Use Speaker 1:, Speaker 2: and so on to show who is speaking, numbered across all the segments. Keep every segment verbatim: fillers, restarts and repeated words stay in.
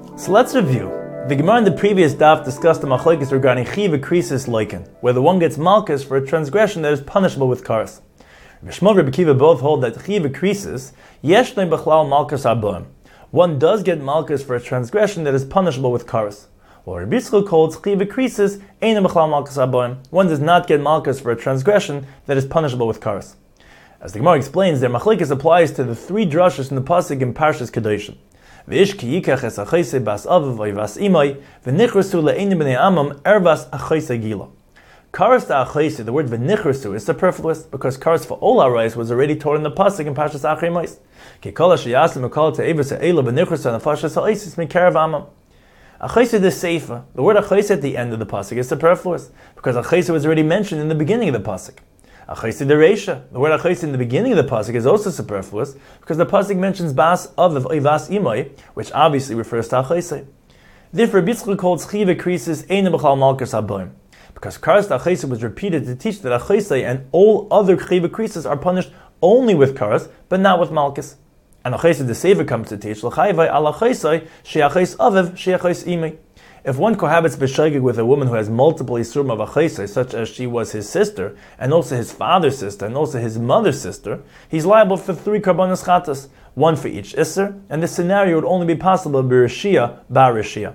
Speaker 1: So let's review. The Gemara in the previous daf discussed the machlokes regarding chiv krisis loiken, whether one gets malchus for a transgression that is punishable with kares. Rabbi Shmuel and Rabbi Akiva both hold that chiv krisis yeshnei b'chlal malchus arboim. One does get malchus for a transgression that is punishable with kares. While Rabbi Yitzchak holds chiv krisis ein b'chlal malchus arboim. One does not get malchus for a transgression that is punishable with kares. As the Gemara explains, their machlokes applies to the three drashos in the pasuk in Parshas Kedoshim. V'ish ki yikach es achayse bas avav v'yvas imay v'nichrasu le'enim b'nei amam ervas achayse gila. Karas to achayse, the word v'nichrasu, is superfluous because karas for all our rights was already taught in the pasuk in Parshas Achrei Mos. Ki kol ha'sheyasim v'kol te'evas ha'ela v'nichrasu nefashas ha'osis mikerav amam. Achayse the seifa, the word achayse at the end of the pasuk is superfluous because achayse was already mentioned in the beginning of the pasuk. Achayse the reisha, the word achayse in the beginning of the pasuk is also superfluous because the pasuk mentions bas avav oivas imay, which obviously refers to achayse. Therefore, Rabbi Yitzchak calls chiv krisis ein b'chlal malchus haboim, because karas achayse was repeated to teach that achayse and all other chiv krisis are punished only with karas, but not with malchus. And achayse the sefer comes to teach l'chayvay al achayse she'achayse avav she'achayse imay. If one cohabits b'shogeg with a woman who has multiple isurim of achayse, such as she was his sister, and also his father's sister, and also his mother's sister, he's liable for three karbanos chatas, one for each isser, and this scenario would only be possible b'rishia ba'rishia.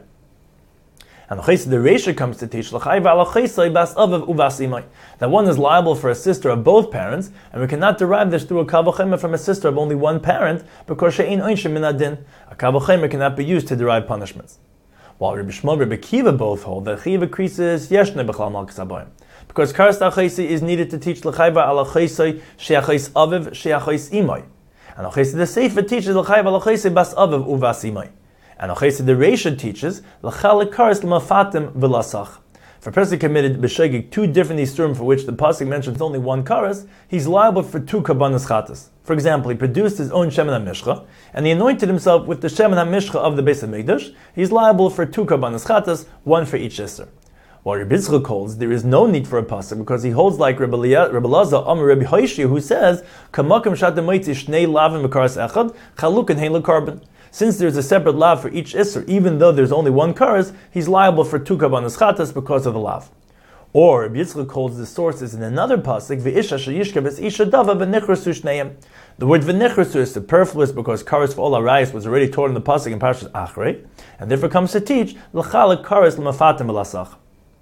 Speaker 1: And achayse the reisha comes to teach l'chayva al achayse bas avav uvas imay, that one is liable for a sister of both parents, and we cannot derive this through a kal v'chomer from a sister of only one parent, because she'ein oinshim min adin. A kal v'chomer cannot be used to derive punishments. While Rabbi Shmuel and Rabbi Akiva both hold that chiv krisis yeshnei b'chlal malchus haboim, because karas achayse is needed to teach l'chayva al achayse she'achayse aviv she'achayse imay, and achayse the sefer teaches l'chayva al achayse bas aviv uvas imay, and achayse the reisha teaches l'chal karas l'mafatim v'lasach. If a person committed b'shogeg two different isurim for which the pasuk mentions only one karas, he's liable for two karbanos chatas. For example, he produced his own shemen hamishcha, and he anointed himself with the shemen hamishcha of the Beis Hamikdash. He's liable for two karbanos chatas, one for each isser. While Rabbi Yitzchak holds there is no need for a pasuk because he holds like Rabbi Elazar Amar Rabbi Hoshia, who says kamakim shatamoitzi shnei lavim b'karas echad chalukin hein lekarbon. Since there's a separate lav for each isser, even though there's only one karas, he's liable for two karbanos chatas because of the lav. Or Rabbi Yitzchak holds the source is in another pasuk, v'isha sheyishka v'isha dava v'nichrasu shneim. The word v'nichrasu is superfluous because karas for all arayos was already taught in the pasuk in Parshas Achrei, and therefore comes to teach l'chalak karas l'mafatim v'lasach.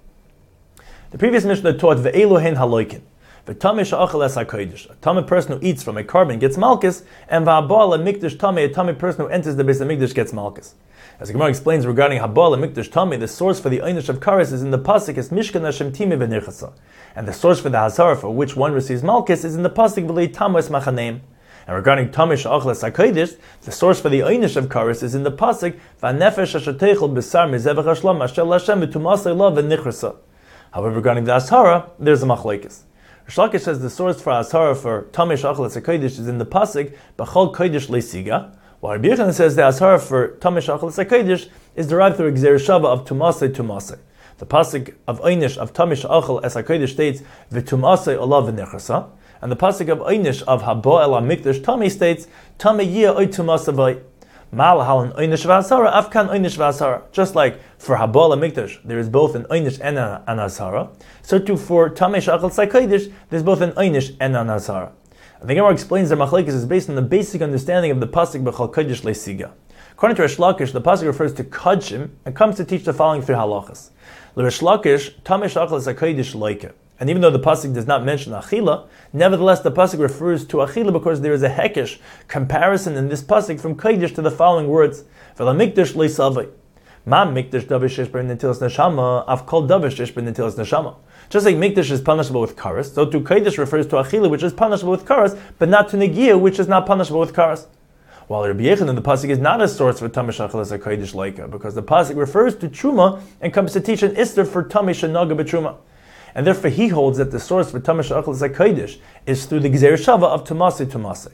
Speaker 1: The previous Mishnah taught ve'elu hein haloikin. V'tamei she'achal es hakodesh. A tamei person who eats from a carbon gets malchus, and v'habal mikdash tamei, a tamei person who enters the Beis Hamikdash gets malchus. As the Gemara explains regarding habal mikdash tamei, the source for the einish of kares is in the pasuk is mishkan Hashem timei v'nirchasa, and the source for the hazara for which one receives malchus is in the pasuk v'lei tamu es machaneim. And regarding tamei she'achal es hakodesh, the source for the einish of kares is in the pasuk v'nefesh asher teichel b'sar mizevach hashlam asher l'Hashem v'tumasei lo v'nichrasa. However, regarding the ashara, there's a machlokes. Rish Lakish says the source for ashara for tamei she'achal es hakodesh is in the pasuk b'chol kodesh leisiga, while Rabbi Yochanan says the ashara for tamei she'achal es hakodesh is derived through exer shava of tumasei tumasei. The pasuk of einish of tamei she'achal es hakodesh states v'tumasei olav v'nichrasa, and the pasuk of einish of habo el hamikdash tamei states tamei yia oy tumasei. Mal halan einish v'asara afkan einish v'asara. Just like for habo el hamikdash there is both an einish and an asara, so too for tamei she'achal es hakodesh there's both an einish and an asara. And the Gemara explains that machlokes is based on the basic understanding of the pasuk b'chol kodesh leisiga. According to Rish Lakish, the pasuk refers to kodshim and comes to teach the following three halachas. L'Rish Lakish, tamei she'achal es hakodesh loike. And even though the pasuk does not mention achila, nevertheless the pasuk refers to achila because there is a hekesh comparison in this pasuk from kodesh to the following words: v'lamikdash leisavai. Ma mikdash davish shesh ben netilas neshama, av kol davish shesh ben netilas neshama. Just like mikdash is punishable with karas, so to kodesh refers to achila, which is punishable with karas, but not to negia, which is not punishable with karas. While Rabbi Yochanan, the pasuk is not a source for tamei she'achal es hakodesh loika, because the pasuk refers to truma and comes to teach an ister for tamei shenaga b'truma. And therefore he holds that the source for tamei she'achal es hakodesh is through the gzer shava of tumasei tumasei.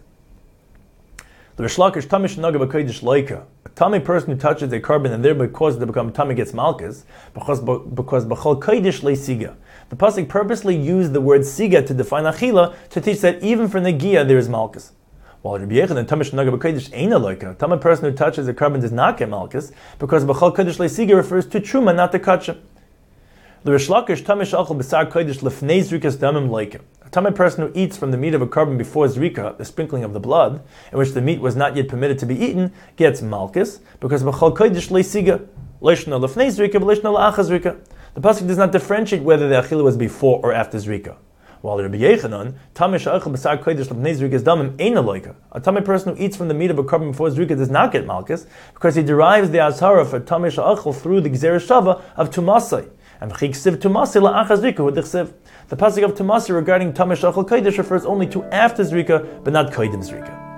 Speaker 1: The Rish Lakish tamei shenaga b'kodesh loika. A tamei person who touches a carbon and thereby causes it to become tamei gets malchus because because b'chol kodesh leisiga. The pasuk purposely used the word siga to define achila to teach that even for negia there is malchus. While Rabbi Yechanan, Tamish Naga B'Kodesh ain't a loika. A person who touches a carbon does not get malchus, because B'chal Kodesh Leisiga refers to Truma, not to Kachim. The Rish Lakish, Tamish Achal B'Sar Kodesh Lefnei Zrikas Damim Loika. A Tamid person who eats from the meat of a carbon before Zrika, the sprinkling of the blood, in which the meat was not yet permitted to be eaten, gets malchus, because B'chal Kodesh Leisiga, Leishna Lefnei Zrika, Leishna La'achaz Zrika. The pasuk does not differentiate whether the achila was before or after Zrika. While Rabbi Yechanan, Tamish Achal B'Sar Kodesh Lefnei Zrikas Damim ain't a loika. A Tamid person who eats from the meat of a carbon before Zrika does not get malchus, because he derives the azhara for Tamish Achal through the Gzeres Shava of Tumasai. And Chik Tumasai La'achaz Zrika with the Chsiv. The pasuk of Tumasai regarding Tamish Achal Kodesh refers only to after Zrika, but not Kodim Zrika.